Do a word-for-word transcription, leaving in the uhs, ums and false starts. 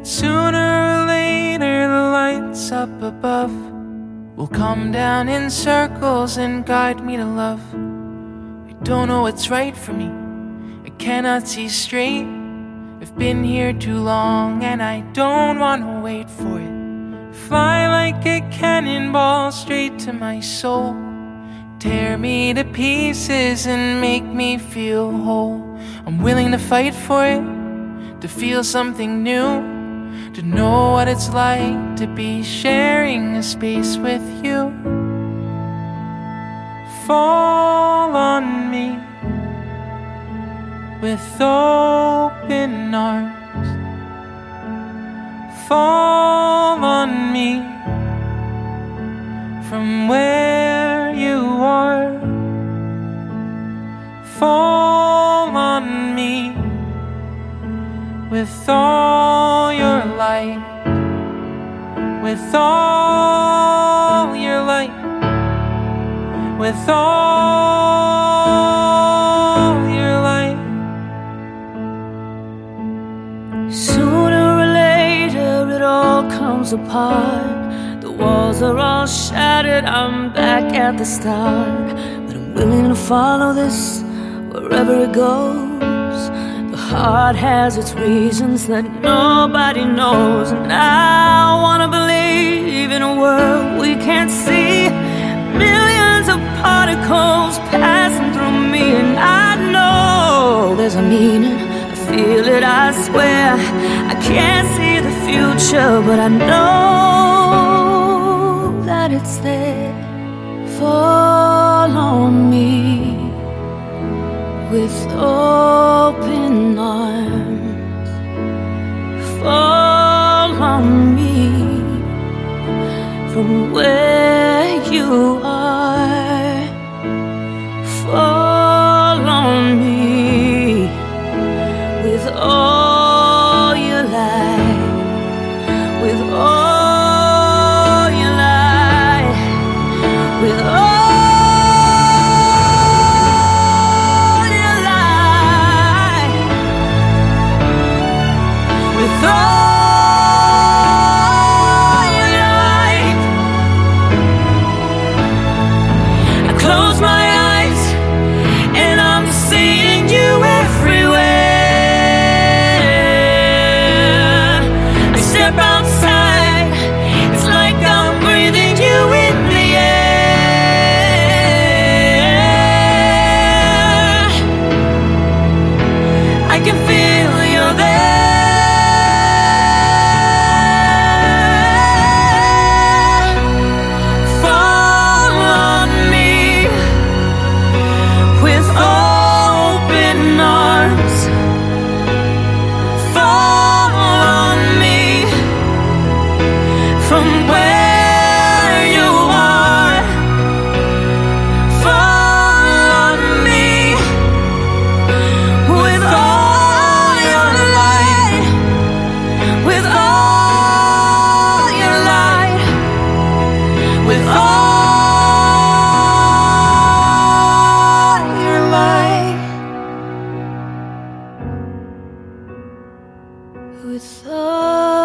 Sooner or later the lights up above will come down in circles and guide me to love. I don't know what's right for me, I cannot see straight. I've been here too long and I don't wanna wait for it. Fly like a cannonball straight to my soul. Tear me to pieces and make me feel whole. I'm willing to fight for it, to feel something new, to know what it's like to be sharing a space with you. Fall on me with open arms. Fall on me from where you are. Fall on me with all your light, with all your light, with all your light. Sooner or later it all comes apart. The walls are all shattered, I'm back at the start. But I'm willing to follow this wherever it goes. The heart has its reasons that nobody knows. And I wanna believe in a world we can't see. Millions of particles passing through me. And I know there's a meaning, I feel it, I swear. I can't see the future, but I know that it's there. Fall on me with open arms. Fall on me from where you are. Fall on me with all your light, with all your light, with all with all